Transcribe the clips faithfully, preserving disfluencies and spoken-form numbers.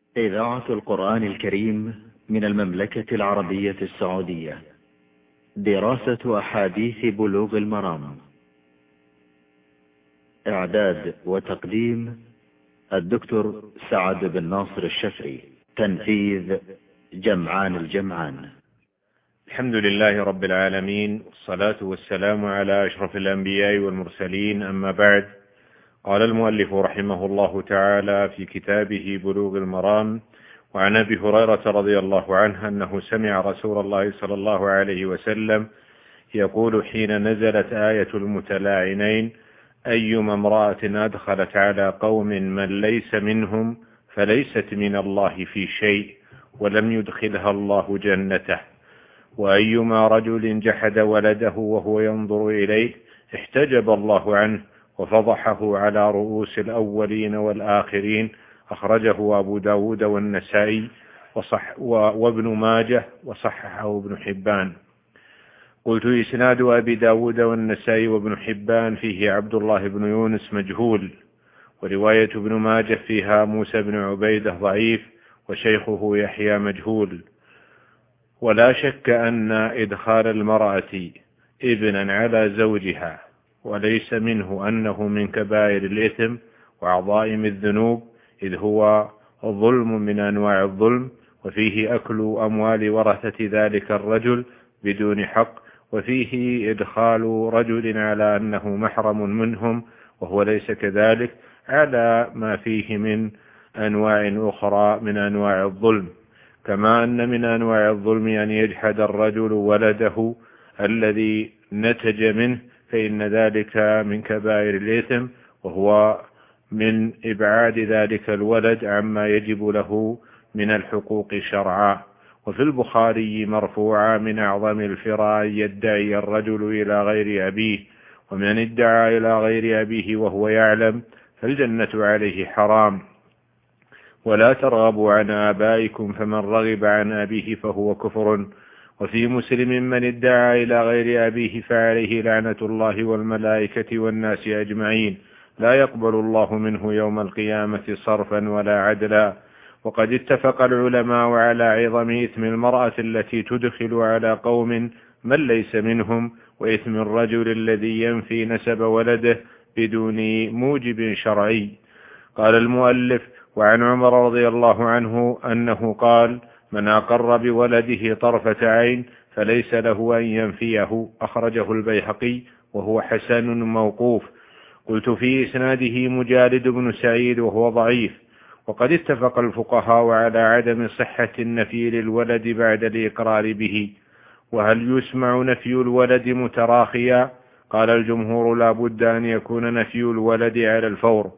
إذاعة القرآن الكريم من المملكة العربية السعودية. دراسة أحاديث بلوغ المرام. إعداد وتقديم الدكتور سعد بن ناصر الشفري. تنفيذ جمعان الجمعان. الحمد لله رب العالمين، والصلاة والسلام على أشرف الأنبياء والمرسلين، أما بعد. قال المؤلف رحمه الله تعالى في كتابه بلوغ المرام: وعن أبي هريرة رضي الله عنه أنه سمع رسول الله صلى الله عليه وسلم يقول حين نزلت آية المتلاعنين: أيما امرأة أدخلت على قوم من ليس منهم فليست من الله في شيء ولم يدخلها الله جنته، وأيما رجل جحد ولده وهو ينظر إليه احتجب الله عنه وفضحه على رؤوس الأولين والآخرين. أخرجه أبو داود والنسائي وصح وابن ماجه وصححه ابن حبان. قلت: إسناد أبي داود والنسائي وابن حبان فيه عبد الله بن يونس مجهول، ورواية ابن ماجه فيها موسى بن عبيدة ضعيف، وشيخه يحيى مجهول. ولا شك أن إدخال المرأة ابنا على زوجها وليس منه أنه من كبائر الإثم وعظائم الذنوب، إذ هو ظلم من أنواع الظلم، وفيه أكل أموال ورثة ذلك الرجل بدون حق، وفيه إدخال رجل على أنه محرم منهم وهو ليس كذلك، على ما فيه من أنواع أخرى من أنواع الظلم. كما أن من أنواع الظلم أن يجحد الرجل ولده الذي نتج منه، فإن ذلك من كبائر الإثم، وهو من إبعاد ذلك الولد عما يجب له من الحقوق شرعا. وفي البخاري مرفوعا: من أعظم الفرى أن يدعي الرجل إلى غير أبيه، ومن ادعى إلى غير أبيه وهو يعلم فالجنة عليه حرام. ولا ترغبوا عن آبائكم فمن رغب عن أبيه فهو كفر. وفي مسلم: من ادعى إلى غير أبيه فعليه لعنة الله والملائكة والناس أجمعين، لا يقبل الله منه يوم القيامة صرفا ولا عدلا. وقد اتفق العلماء على عظم إثم المرأة التي تدخل على قوم من ليس منهم، وإثم الرجل الذي ينفي نسب ولده بدون موجب شرعي. قال المؤلف: وعن عمر رضي الله عنه أنه قال: من أقر بولده طرفة عين فليس له أن ينفيه. أخرجه البيهقي وهو حسن موقوف. قلت: في إسناده مجالد بن سعيد وهو ضعيف. وقد اتفق الفقهاء على عدم صحة النفي للولد بعد الإقرار به. وهل يسمع نفي الولد متراخيا؟ قال الجمهور: لا بد أن يكون نفي الولد على الفور،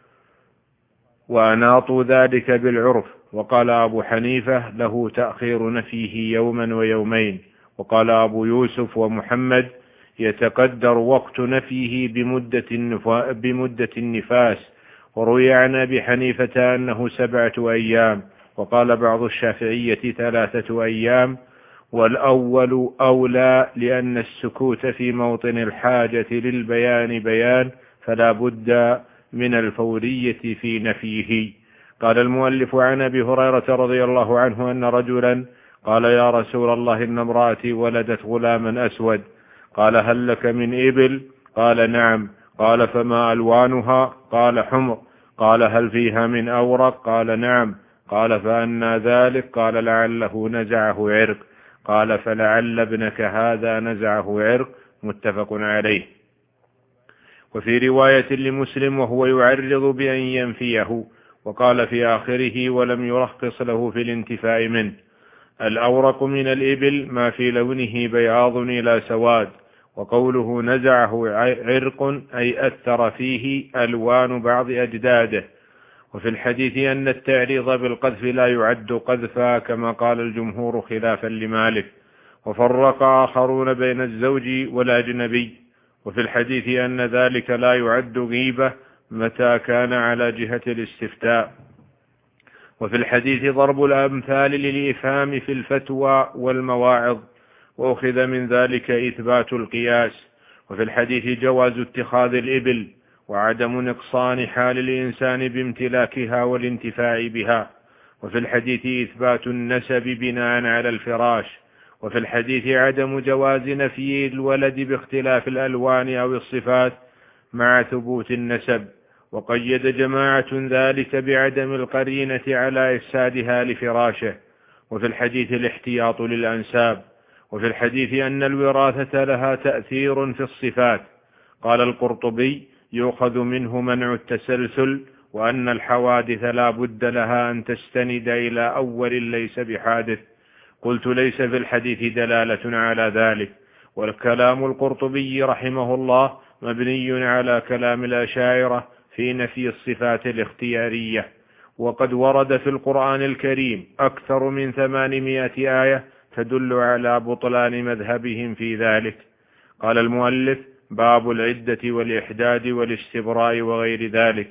وأناطوا ذلك بالعرف. وقال أبو حنيفة: له تأخير نفيه يوما ويومين. وقال أبو يوسف ومحمد: يتقدر وقت نفيه بمدة, النفا... بمدة النفاس. وروي عن أبي حنيفة أنه سبعة أيام، وقال بعض الشافعية ثلاثة أيام، والأول أولى، لأن السكوت في موطن الحاجة للبيان بيان، فلا بد من الفورية في نفيه. قال المؤلف: عن أبي هريرة رضي الله عنه أن رجلا قال: يا رسول الله، إن امرأتي ولدت غلاما أسود. قال: هل لك من إبل؟ قال: نعم. قال: فما ألوانها؟ قال: حمر. قال: هل فيها من أورق؟ قال: نعم. قال: فأنى ذلك؟ قال: لعله نزعه عرق. قال: فلعل ابنك هذا نزعه عرق. متفق عليه. وفي رواية لمسلم: وهو يعرض بأن ينفيه. وقال في آخره: ولم يرخص له في الانتفاء منه. الأورق من الإبل ما في لونه بياض إلى سواد. وقوله نزعه عرق أي أثر فيه ألوان بعض أجداده. وفي الحديث أن التعريض بالقذف لا يعد قذفا، كما قال الجمهور خلافا لمالك. وفرق آخرون بين الزوج والأجنبي. وفي الحديث أن ذلك لا يعد غيبة متى كان على جهة الاستفتاء. وفي الحديث ضرب الأمثال للإفهام في الفتوى والمواعظ، وأخذ من ذلك إثبات القياس. وفي الحديث جواز اتخاذ الإبل، وعدم نقصان حال الإنسان بامتلاكها والانتفاع بها. وفي الحديث إثبات النسب بناء على الفراش، وفي الحديث عدم جواز نفي الولد باختلاف الألوان أو الصفات مع ثبوت النسب، وقيد جماعة ذلك بعدم القرينة على إفسادها لفراشه. وفي الحديث الاحتياط للأنساب، وفي الحديث أن الوراثة لها تأثير في الصفات. قال القرطبي: يؤخذ منه منع التسلسل، وأن الحوادث لا بد لها أن تستند إلى أول ليس بحادث. قلت: ليس في الحديث دلالة على ذلك، والكلام القرطبي رحمه الله مبني على كلام الأشاعرة في نفي الصفات الاختيارية، وقد ورد في القرآن الكريم أكثر من ثمانمائة آية تدل على بطلان مذهبهم في ذلك. قال المؤلف: باب العدة والإحداد والاستبراء وغير ذلك.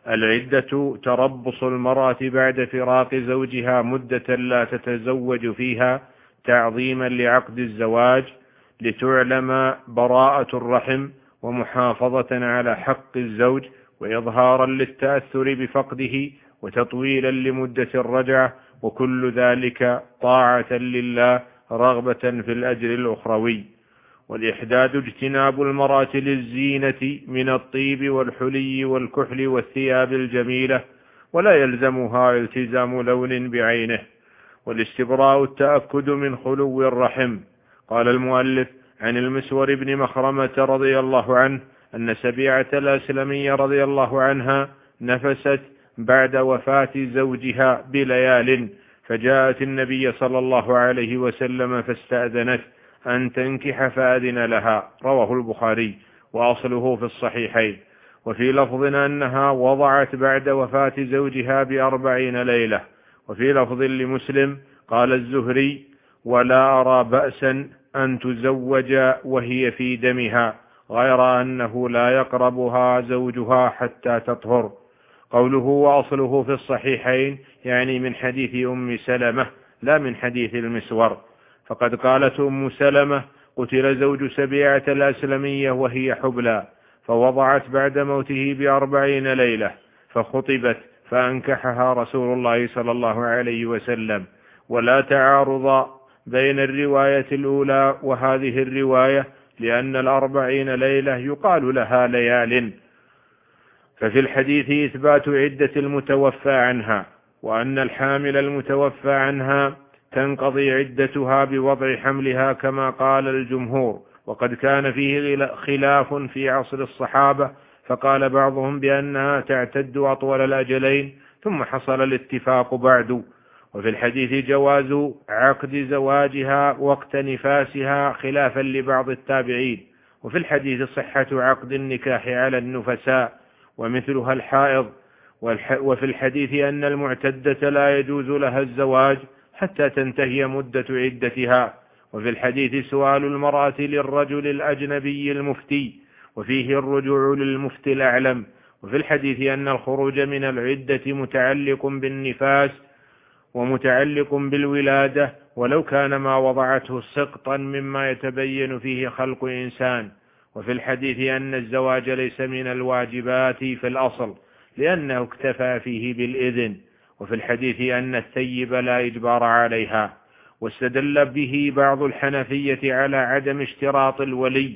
العدة تربص المرأة بعد فراق زوجها مدة لا تتزوج فيها تعظيما لعقد الزواج، لتعلم براءة الرحم ومحافظة على حق الزوج، وإظهارا للتأثر بفقده، وتطويلا لمدة الرجعة، وكل ذلك طاعة لله رغبة في الأجر الأخروي. والإحداد اجتناب المرأة للزينة من الطيب والحلي والكحل والثياب الجميلة، ولا يلزمها التزام لون بعينه. والاستبراء التأكد من خلو الرحم. قال المؤلف: عن المسور بن مخرمة رضي الله عنه أن سبيعة الأسلمية رضي الله عنها نفست بعد وفاة زوجها بليال، فجاءت النبي صلى الله عليه وسلم فاستأذنت أن تنكح فأذن لها. رواه البخاري، وأصله في الصحيحين. وفي لفظ أنها وضعت بعد وفاة زوجها بأربعين ليلة. وفي لفظ لمسلم قال الزهري: ولا أرى بأسا أن تزوج وهي في دمها، غير أنه لا يقربها زوجها حتى تطهر. قوله وأصله في الصحيحين يعني من حديث أم سلمة لا من حديث المسور، فقد قالت أم سلمة: قتل زوج سبيعة الأسلمية وهي حبلى، فوضعت بعد موته بأربعين ليلة، فخطبت فأنكحها رسول الله صلى الله عليه وسلم. ولا تعارض بين الرواية الأولى وهذه الرواية، لأن الأربعين ليلة يقال لها ليال. ففي الحديث إثبات عدة المتوفى عنها، وأن الحامل المتوفى عنها تنقضي عدتها بوضع حملها كما قال الجمهور. وقد كان فيه خلاف في عصر الصحابة، فقال بعضهم بأنها تعتد أطول الأجلين، ثم حصل الاتفاق بعد. وفي الحديث جواز عقد زواجها وقت نفاسها خلافا لبعض التابعين. وفي الحديث صحة عقد النكاح على النفساء ومثلها الحائض. وفي الحديث أن المعتدة لا يجوز لها الزواج حتى تنتهي مدة عدتها. وفي الحديث سؤال المرأة للرجل الأجنبي المفتي، وفيه الرجوع للمفتي الأعلم. وفي الحديث أن الخروج من العدة متعلق بالنفاس ومتعلق بالولادة، ولو كان ما وضعته سقطا مما يتبين فيه خلق إنسان. وفي الحديث أن الزواج ليس من الواجبات في الأصل، لأنه اكتفى فيه بالإذن. وفي الحديث أن الثيب لا إجبار عليها. واستدل به بعض الحنفية على عدم اشتراط الولي،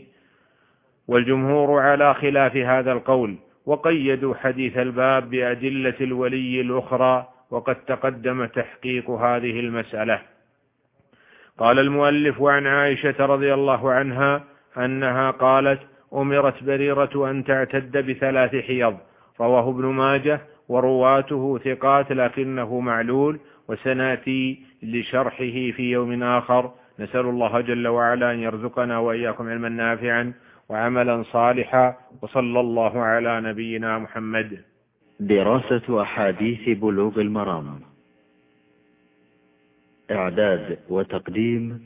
والجمهور على خلاف هذا القول، وقيدوا حديث الباب بأدلة الولي الأخرى، وقد تقدم تحقيق هذه المسألة. قال المؤلف: وعن عائشة رضي الله عنها أنها قالت: أمرت بريرة أن تعتد بثلاث حيض. رواه ابن ماجه، ورواته ثقات لكنه معلول، وسنأتي لشرحه في يوم آخر. نسأل الله جل وعلا أن يرزقنا وإياكم علما نافعا وعملا صالحا، وصلى الله على نبينا محمد. دراسة أحاديث بلوغ المرام. إعداد وتقديم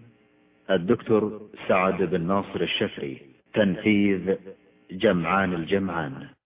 الدكتور سعد بن ناصر الشفري. تنفيذ جمعان الجمعان.